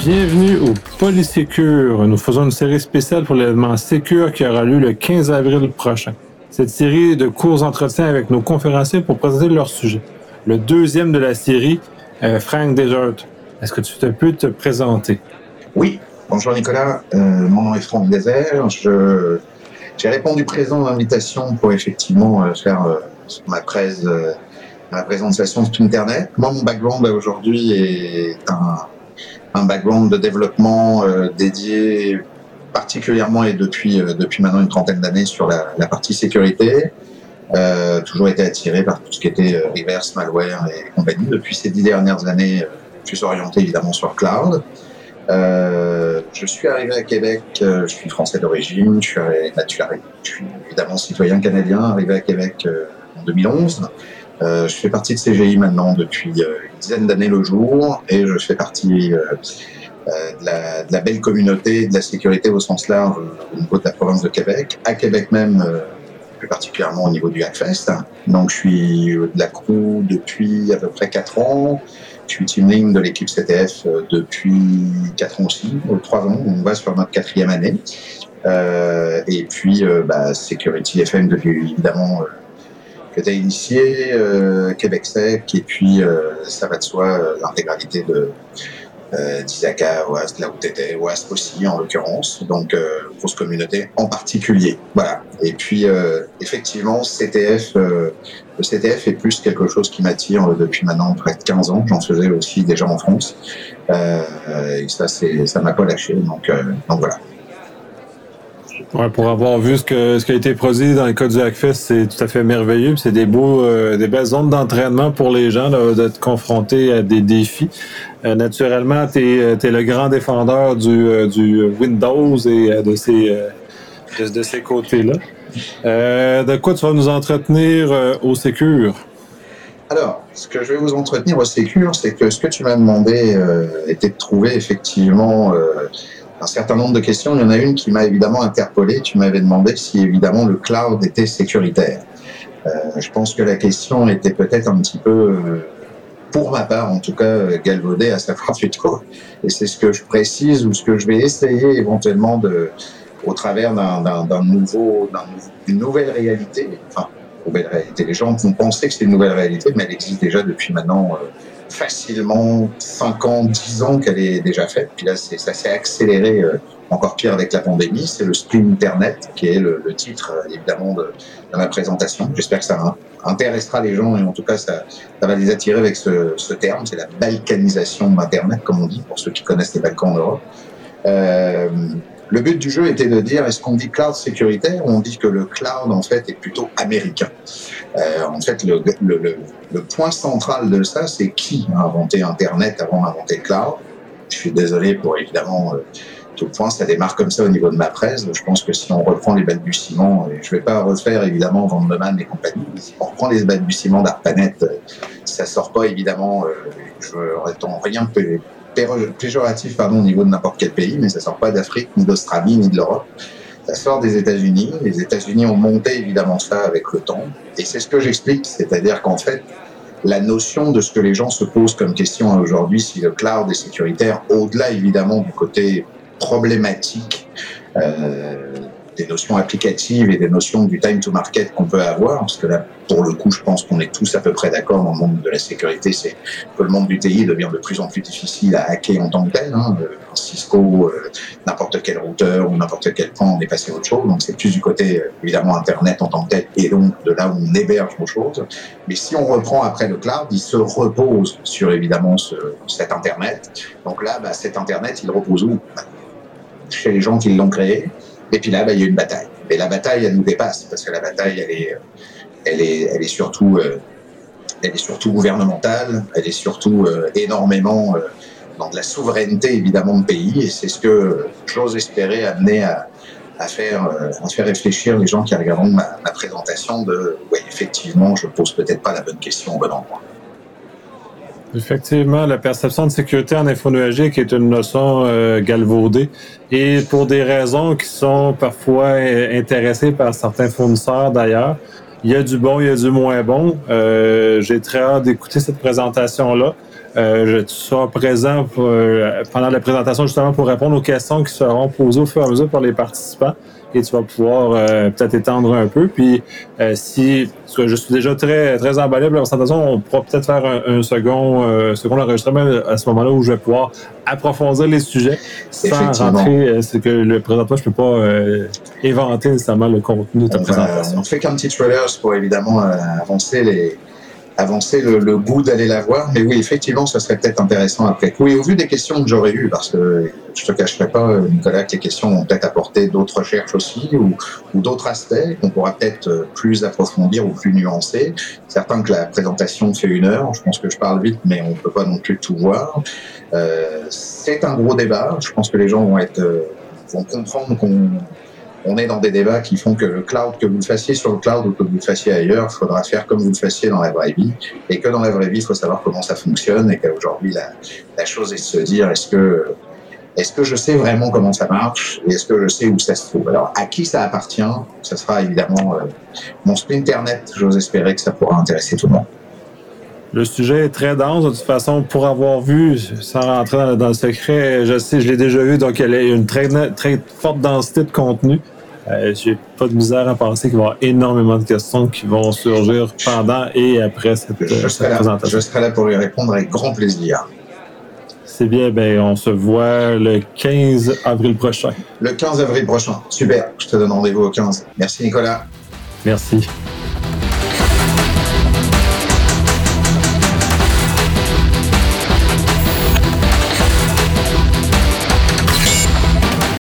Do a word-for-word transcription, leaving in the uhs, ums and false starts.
Bienvenue au Polysécure. Nous faisons une série spéciale pour l'événement Sécure qui aura lieu le quinze avril prochain. Cette série est de courts entretiens avec nos conférenciers pour présenter leur sujet. Le deuxième de la série, euh, Frank Desert. Est-ce que tu te peux te présenter? Oui, bonjour Nicolas, euh, mon nom est Frank Desert. Je, j'ai répondu présent à l'invitation pour effectivement euh, faire euh, ma, presse, euh, ma présentation sur Internet. Moi, mon background aujourd'hui est un, un background de développement euh, dédié particulièrement et depuis, euh, depuis maintenant une trentaine d'années sur la, la partie sécurité. Euh, toujours été attiré par tout ce qui était euh, reverse, malware et compagnie. Depuis ces dix dernières années, euh, je suis orienté évidemment sur cloud. Euh, je suis arrivé à Québec, euh, je suis français d'origine, je suis, naturel, je suis évidemment citoyen canadien, arrivé à Québec euh, en deux mille onze. Euh, je fais partie de C G I maintenant depuis euh, une dizaine d'années le jour et je fais partie euh, euh, de, la, de la belle communauté de la sécurité au sens large euh, au niveau de la province de Québec. À Québec même, euh, plus particulièrement au niveau du Hackfest. Donc je suis de la crew depuis à peu près quatre ans. Je suis team lead de l'équipe C T F depuis quatre ans aussi, ou trois ans. On va sur notre quatrième année. Euh, et puis, euh, bah, Security F M depuis évidemment euh, que tu as initié, euh, QuébecSec, et puis euh, ça va de soi euh, l'intégralité de euh, d'Isaka, Wasp, là où tu étais, Wasp aussi en l'occurrence. Donc, euh, grosse communauté en particulier. Voilà. Et puis, euh, effectivement, C T F... Euh, Le C T F est plus quelque chose qui m'attire depuis maintenant près de quinze ans. J'en faisais aussi déjà en France. Euh, et ça, c'est, ça m'a pas lâché. Donc, euh, donc voilà. Ouais, pour avoir vu ce, que, ce qui a été produit dans le cas du Hackfest, c'est tout à fait merveilleux. C'est des beaux, euh, des belles zones d'entraînement pour les gens là, d'être confrontés à des défis. Euh, naturellement, tu es le grand défendeur du, euh, du Windows et euh, de ces, euh, de, de ces côtés-là. Euh, de quoi tu vas nous entretenir euh, au Sécure? Alors, ce que je vais vous entretenir au Sécure, c'est que ce que tu m'as demandé euh, était de trouver effectivement euh, un certain nombre de questions. Il y en a une qui m'a évidemment interpellé. Tu m'avais demandé si évidemment le cloud était sécuritaire. Euh, je pense que la question était peut-être un petit peu, euh, pour ma part en tout cas, galvaudée à savoir plutôt. Et c'est ce que je précise ou ce que je vais essayer éventuellement de... au travers d'un, d'un, d'un nouveau, d'un, d'une nouvelle réalité. Enfin, nouvelle réalité. Les gens vont penser que c'est une nouvelle réalité, mais elle existe déjà depuis maintenant euh, facilement cinq ans, dix ans qu'elle est déjà faite. Puis là, c'est, ça s'est accéléré euh, encore pire avec la pandémie. C'est le Spleen Internet, qui est le, le titre, euh, évidemment, de, de ma présentation. J'espère que ça intéressera les gens et en tout cas, ça, ça va les attirer avec ce, ce terme. C'est la balkanisation d'Internet, comme on dit, pour ceux qui connaissent les Balkans en Europe. Euh, Le but du jeu était de dire, est-ce qu'on dit cloud sécuritaire ou on dit que le cloud, en fait, est plutôt américain. Euh, en fait, le, le, le, le point central de ça, c'est qui a inventé Internet avant d'inventer le cloud. Je suis désolé pour, évidemment, euh, tout le point, ça démarre comme ça au niveau de ma presse. Je pense que si on reprend les balbutiements, et je ne vais pas refaire, évidemment, Vandeman et compagnie, mais si on reprend les balbutiements d'ARPANET, ça sort pas, évidemment, euh, je n'attends rien que péjoratif pardon, au niveau de n'importe quel pays, mais ça sort pas d'Afrique, ni d'Australie, ni de l'Europe. Ça sort des États-Unis. Les États-Unis ont monté évidemment ça avec le temps. Et c'est ce que j'explique, c'est-à-dire qu'en fait, la notion de ce que les gens se posent comme question aujourd'hui, si le cloud est sécuritaire, au-delà évidemment du côté problématique, euh, des notions applicatives et des notions du time to market qu'on peut avoir, parce que là, pour le coup, je pense qu'on est tous à peu près d'accord dans le monde de la sécurité, c'est que le monde du T I devient de plus en plus difficile à hacker en tant que tel. Hein. Un Cisco, euh, n'importe quel routeur ou n'importe quel point, on est passé à autre chose. Donc, c'est plus du côté, euh, évidemment, Internet en tant que tel, et donc de là où on héberge nos choses. Mais si on reprend après le cloud, il se repose sur, évidemment, ce, cet Internet. Donc là, bah, cet Internet, il repose où? Bah, chez les gens qui l'ont créé. Et puis là, bah, il y a une bataille. Et la bataille, elle nous dépasse, parce que la bataille, elle est, elle est, elle est surtout, euh, elle est surtout gouvernementale, elle est surtout euh, énormément euh, dans de la souveraineté, évidemment, de pays. Et c'est ce que j'ose espérer amener à, à faire, euh, à faire réfléchir les gens qui regarderont ma, ma présentation de, ouais, effectivement, je pose peut-être pas la bonne question au bon endroit. Effectivement, la perception de sécurité en infonuagique est une notion euh, galvaudée et pour des raisons qui sont parfois intéressées par certains fournisseurs d'ailleurs. il y a du bon, il y a du moins bon. Euh, j'ai très hâte d'écouter cette présentation-là. Euh, je serai présent pour, euh, pendant la présentation justement pour répondre aux questions qui seront posées au fur et à mesure par les participants. Et tu vas pouvoir euh, peut-être étendre un peu. Puis euh, si parce que je suis déjà très très emballé pour la présentation, on pourra peut-être faire un, un second euh, second enregistrement à ce moment-là où je vais pouvoir approfondir les sujets sans rentrer. Euh, c'est que le présentement, je peux pas euh, inventer nécessairement le contenu de ta on présentation. Va, on fait qu'un petit trailer pour évidemment euh, avancer les avancer le, le goût d'aller la voir. Mais oui, effectivement, ça serait peut-être intéressant après coup. Et au vu des questions que j'aurais eues, parce que je te cacherai pas, Nicolas, que les questions vont peut-être apporter d'autres recherches aussi ou, ou d'autres aspects qu'on pourra peut-être plus approfondir ou plus nuancer. Certain que la présentation fait une heure. Je pense que je parle vite, mais on peut pas non plus tout voir. Euh, c'est un gros débat. Je pense que les gens vont être, euh, vont comprendre qu'on On est dans des débats qui font que le cloud, que vous le fassiez sur le cloud ou que vous le fassiez ailleurs, il faudra faire comme vous le fassiez dans la vraie vie. Et que dans la vraie vie, il faut savoir comment ça fonctionne et qu'aujourd'hui, la, la chose est de se dire, est-ce que, est-ce que je sais vraiment comment ça marche et est-ce que je sais où ça se trouve? Alors, à qui ça appartient? Ça sera évidemment euh, mon Splinternet. J'ose espérer que ça pourra intéresser tout le monde. Le sujet est très dense. De toute façon, pour avoir vu, sans rentrer dans, dans le secret, je sais, je l'ai déjà vu, donc il y a une très, très forte densité de contenu. Euh, j'ai pas de misère à penser qu'il va y avoir énormément de questions qui vont surgir pendant et après cette, je cette là, présentation. Je serai là pour y répondre avec grand plaisir. C'est bien, ben on se voit le quinze avril prochain. Le quinze avril prochain, super. Je te donne rendez-vous au quinze. Merci Nicolas. Merci.